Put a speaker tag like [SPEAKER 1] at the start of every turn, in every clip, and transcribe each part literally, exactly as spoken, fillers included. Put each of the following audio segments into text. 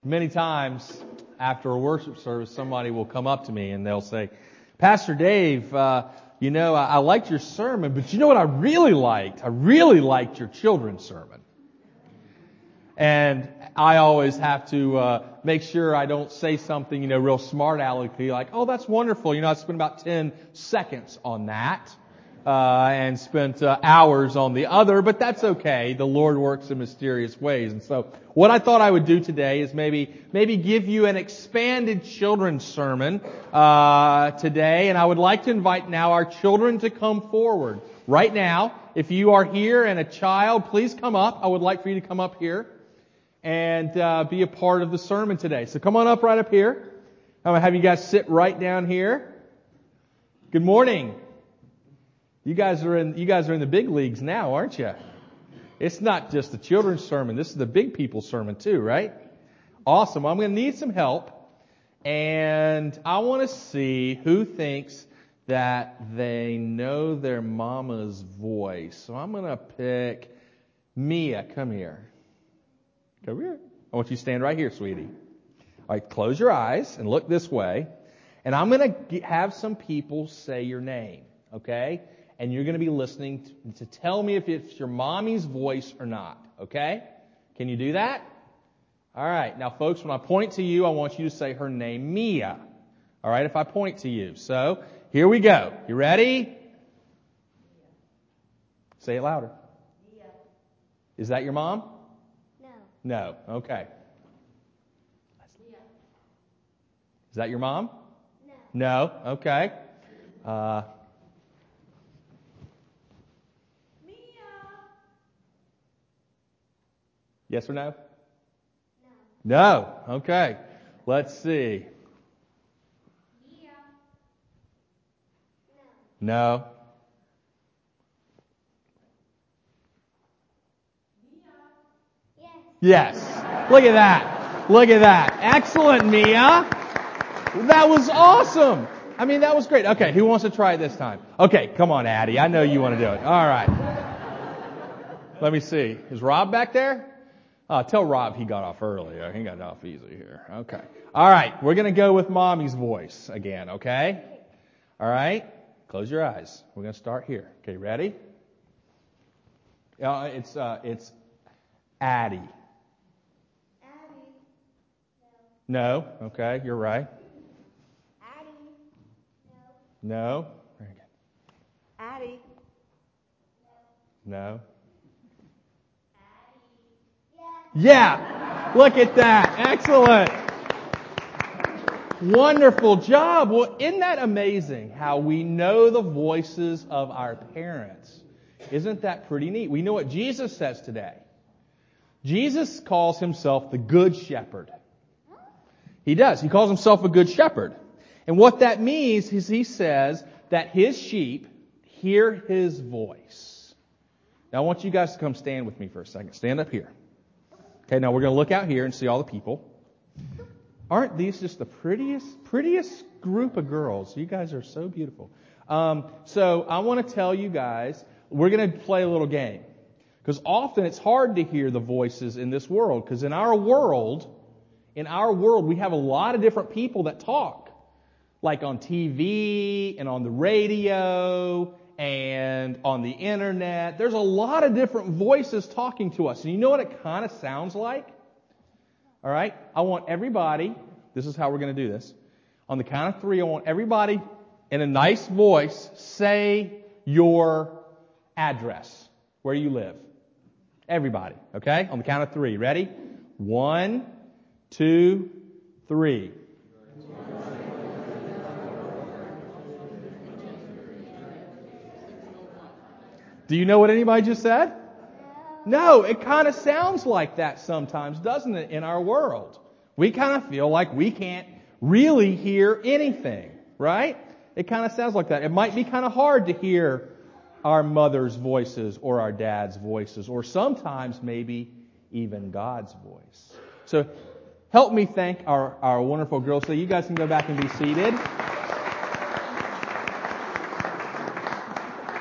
[SPEAKER 1] Many times after a worship service, somebody will come up to me and they'll say, Pastor Dave, uh, you know, I, I liked your sermon, but you know what I really liked? I really liked your children's sermon. And I always have to uh, make sure I don't say something, you know, real smart alecky like, oh, that's wonderful. You know, I spent about ten seconds on that. Uh, and spent uh, hours on the other, but that's okay. The Lord works in mysterious ways. And so what I thought I would do today is maybe maybe give you an expanded children's sermon uh, today. And I would like to invite now our children to come forward. Right now, if you are here and a child, please come up. I would like for you to come up here and uh, be a part of the sermon today. So come on up right up here. I'm going to have you guys sit right down here. Good morning. You guys are in, you guys are in the big leagues now, aren't you? It's not just the children's sermon. This is the big people's sermon too, right? Awesome. I'm going to need some help. And I want to see who thinks that they know their mama's voice. So I'm going to pick Mia. Come here. Come here. I want you to stand right here, sweetie. All right, close your eyes and look this way. And I'm going to have some people say your name, okay? And you're going to be listening to, to tell me if it's your mommy's voice or not. Okay? Can you do that? All right. Now, folks, when I point to you, I want you to say her name, Mia. All right? If I point to you. So, here we go. You ready? Say it louder. Mia. Is that your mom?
[SPEAKER 2] No.
[SPEAKER 1] No. Okay. Mia. Is that your mom? No. No. Okay. Uh... Yes or no? No. No. Okay. Let's see.
[SPEAKER 2] Mia.
[SPEAKER 1] No.
[SPEAKER 2] Mia.
[SPEAKER 1] Yes. Yes. Look at that. Look at that. Excellent, Mia. That was awesome. I mean, that was great. Okay, who wants to try it this time? Okay, come on, Addie. I know you want to do it. All right. Let me see. Is Rob back there? Uh, tell Rob he got off early. He got off easy here. Okay. All right. We're going to go with Mommy's voice again, okay? All right. Close your eyes. We're going to start here. Okay, ready? Uh, it's uh, it's Addie.
[SPEAKER 2] Addie.
[SPEAKER 1] No. No. Okay, you're right.
[SPEAKER 2] Addie.
[SPEAKER 1] No. No. Very good.
[SPEAKER 2] Addie.
[SPEAKER 1] No. Yeah, look at that. Excellent. Wonderful job. Well, isn't that amazing how we know the voices of our parents? Isn't that pretty neat? We know what Jesus says today. Jesus calls himself the Good Shepherd. He does. He calls himself a Good Shepherd. And what that means is he says that his sheep hear his voice. Now I want you guys to come stand with me for a second. Stand up here. Okay, now we're going to look out here and see all the people. Aren't these just the prettiest, prettiest group of girls? You guys are so beautiful. Um, so I want to tell you guys, we're going to play a little game. Because often it's hard to hear the voices in this world. Because in our world, in our world, we have a lot of different people that talk. Like on T V and on the radio and on the internet. There's a lot of different voices talking to us. And you know what it kind of sounds like? All right? I want everybody, this is how we're going to do this. On the count of three, I want everybody in a nice voice say your address, where you live. Everybody, okay? On the count of three. Ready? One, two, three. Do you know what anybody just said? No, it kind of sounds like that sometimes, doesn't it, in our world? We kind of feel like we can't really hear anything, right? It kind of sounds like that. It might be kind of hard to hear our mother's voices or our dad's voices, or sometimes maybe even God's voice. So help me thank our, our wonderful girls. So you guys can go back and be seated.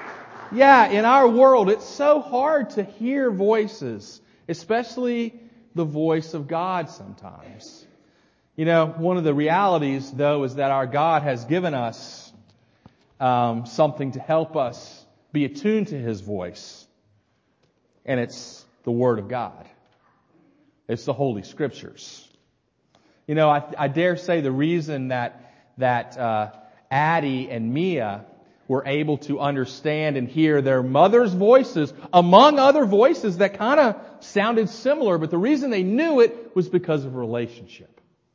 [SPEAKER 1] Yeah, in our world, it's so hard to hear voices, especially the voice of God sometimes. You know, one of the realities, though, is that our God has given us um, something to help us be attuned to His voice. And it's the Word of God. It's the Holy Scriptures. You know, I, I dare say the reason that that uh, Addie and Mia were able to understand and hear their mother's voices, among other voices that kind of sounded similar, but the reason they knew it was because of relationship.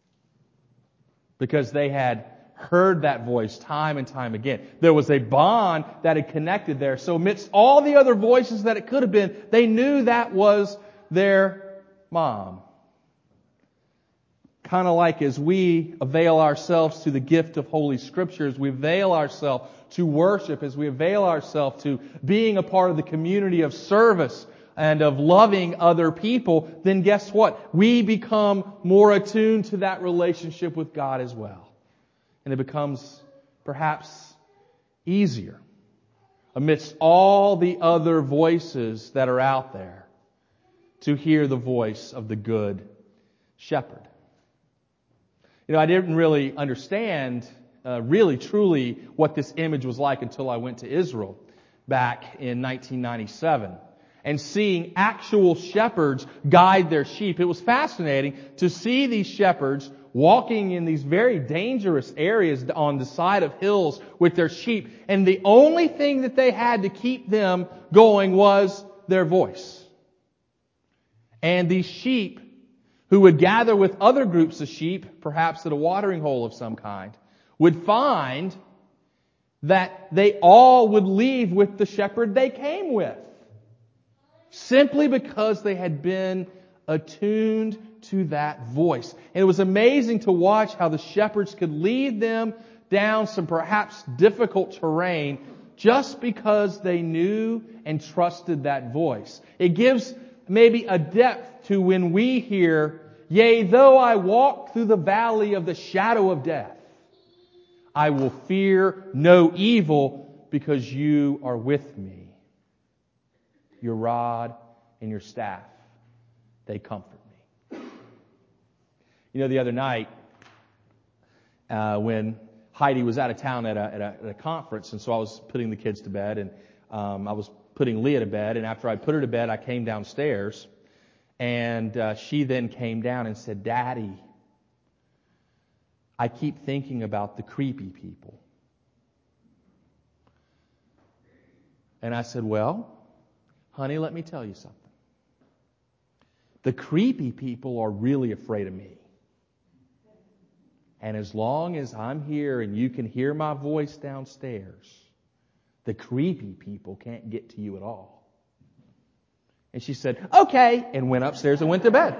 [SPEAKER 1] Because they had heard that voice time and time again. There was a bond that had connected there. So amidst all the other voices that it could have been, they knew that was their mom. Kind of like as we avail ourselves to the gift of Holy Scriptures, we avail ourselves to worship, as we avail ourselves to being a part of the community of service and of loving other people, then guess what? We become more attuned to that relationship with God as well. And it becomes perhaps easier amidst all the other voices that are out there to hear the voice of the Good Shepherd. You know, I didn't really understand uh, really truly what this image was like until I went to Israel back in nineteen ninety-seven. And seeing actual shepherds guide their sheep. It was fascinating to see these shepherds walking in these very dangerous areas on the side of hills with their sheep. And the only thing that they had to keep them going was their voice. And these sheep, who would gather with other groups of sheep, perhaps at a watering hole of some kind, would find that they all would leave with the shepherd they came with. Simply because they had been attuned to that voice. And it was amazing to watch how the shepherds could lead them down some perhaps difficult terrain just because they knew and trusted that voice. It gives maybe a depth to when we hear, "Yea, though I walk through the valley of the shadow of death, I will fear no evil because you are with me. Your rod and your staff, they comfort me." You know, the other night, uh, when Heidi was out of town at a, at, a, at a conference, and so I was putting the kids to bed, and um, I was putting Leah to bed, and after I put her to bed, I came downstairs, and uh, she then came down and said, "Daddy, I keep thinking about the creepy people." And I said, "Well, honey, let me tell you something. The creepy people are really afraid of me. And as long as I'm here and you can hear my voice downstairs, the creepy people can't get to you at all." And she said, "Okay," and went upstairs and went to bed.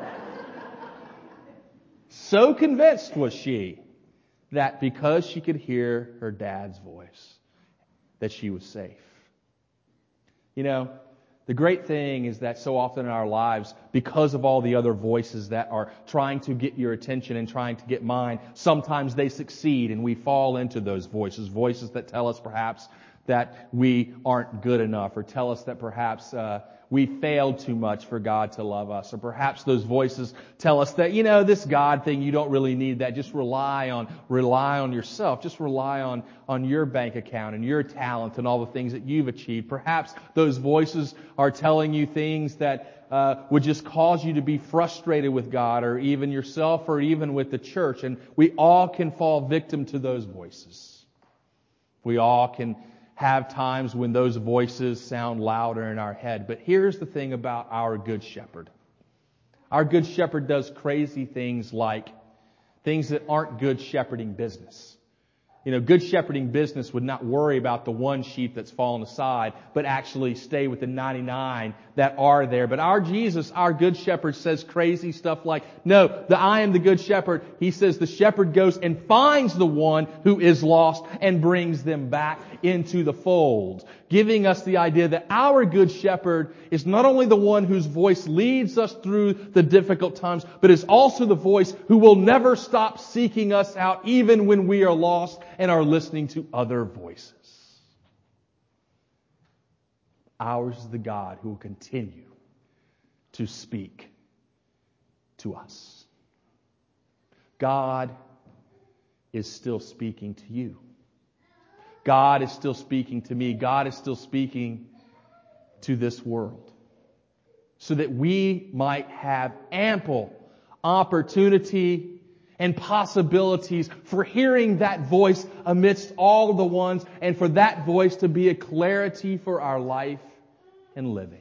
[SPEAKER 1] So convinced was she that because she could hear her dad's voice, that she was safe. You know, the great thing is that so often in our lives, because of all the other voices that are trying to get your attention and trying to get mine, sometimes they succeed and we fall into those voices. Voices that tell us perhaps that we aren't good enough, or tell us that perhaps uh, we failed too much for God to love us. Or perhaps those voices tell us that, you know, this God thing, you don't really need that. Just rely on, rely on yourself. Just rely on, on your bank account and your talent and all the things that you've achieved. Perhaps those voices are telling you things that uh, would just cause you to be frustrated with God, or even yourself, or even with the church. And we all can fall victim to those voices. We all can have times when those voices sound louder in our head. But here's the thing about our Good Shepherd. Our Good Shepherd does crazy things, like things that aren't good shepherding business. You know, good shepherding business would not worry about the one sheep that's fallen aside, but actually stay with the ninety-nine that are there. But our Jesus, our Good Shepherd, says crazy stuff like, no, the I am the Good Shepherd. He says the shepherd goes and finds the one who is lost and brings them back into the fold, giving us the idea that our Good Shepherd is not only the one whose voice leads us through the difficult times, but is also the voice who will never stop seeking us out, even when we are lost and are listening to other voices. Ours is the God who will continue to speak to us. God is still speaking to you. God is still speaking to me. God is still speaking to this world, so that we might have ample opportunity and possibilities for hearing that voice amidst all of the ones, and for that voice to be a clarity for our life and living.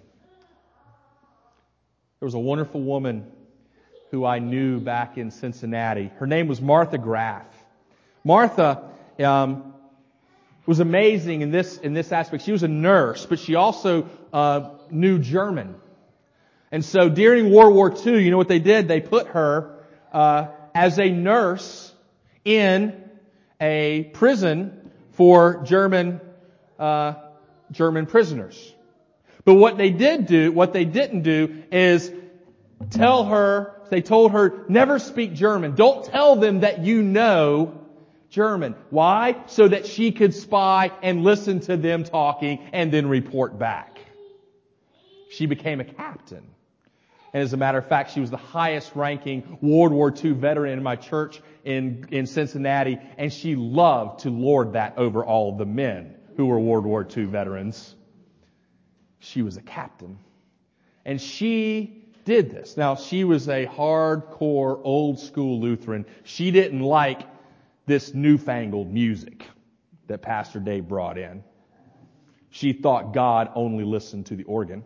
[SPEAKER 1] There was a wonderful woman who I knew back in Cincinnati. Her name was Martha Graff. Martha um, was amazing in this in this aspect. She was a nurse, but she also uh, knew German. And so during World War Two, you know what they did? They put her uh, as a nurse in a prison for German uh, German prisoners. But what they did do, what they didn't do, is tell her. They told her, never speak German. Don't tell them that you know German. Why? So that she could spy and listen to them talking and then report back. She became a captain. And as a matter of fact, she was the highest ranking World War Two veteran in my church in, in Cincinnati. And she loved to lord that over all of the men who were World War Two veterans. She was a captain. And she did this. Now, she was a hardcore, old school Lutheran. She didn't like this newfangled music that Pastor Dave brought in. She thought God only listened to the organ.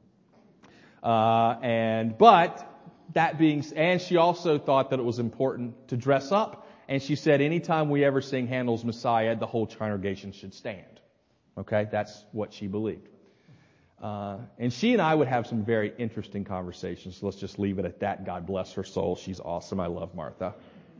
[SPEAKER 1] Uh, and, but, that being, and she also thought that it was important to dress up. And she said anytime we ever sing Handel's Messiah, the whole congregation should stand. Okay? That's what she believed. Uh, and she and I would have some very interesting conversations. So let's just leave it at that. God bless her soul. She's awesome. I love Martha.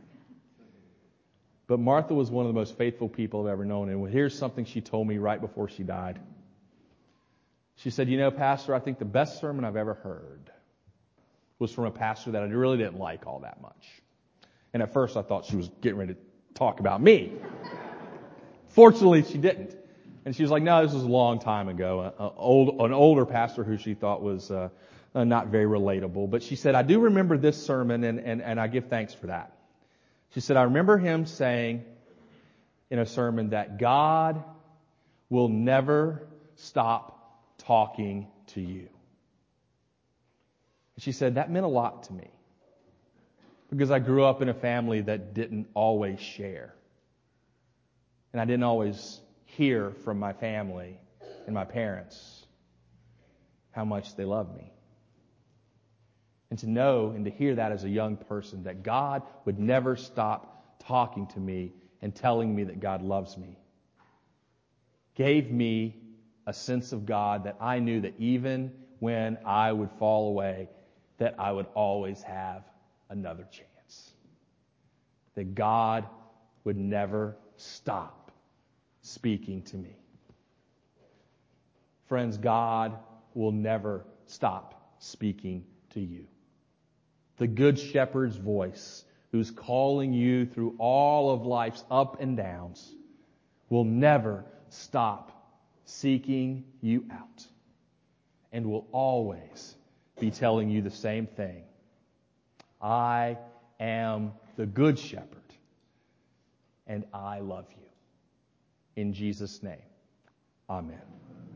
[SPEAKER 1] But Martha was one of the most faithful people I've ever known. And here's something she told me right before she died. She said, you know, Pastor, I think the best sermon I've ever heard was from a pastor that I really didn't like all that much. And at first I thought she was getting ready to talk about me. Fortunately, she didn't. And she was like, no, this was a long time ago. A, a old, an older pastor who she thought was uh, uh, not very relatable. But she said, I do remember this sermon, and, and, and I give thanks for that. She said, I remember him saying in a sermon that God will never stop talking to you. And she said, that meant a lot to me. Because I grew up in a family that didn't always share. And I didn't always hear from my family and my parents how much they love me. And to know and to hear that as a young person, that God would never stop talking to me and telling me that God loves me, gave me a sense of God that I knew that even when I would fall away, that I would always have another chance. That God would never stop speaking to me. Friends, God will never stop speaking to you. The Good Shepherd's voice, who's calling you through all of life's up and downs, will never stop seeking you out, and will always be telling you the same thing. I am the Good Shepherd, and I love you. In Jesus' name, amen.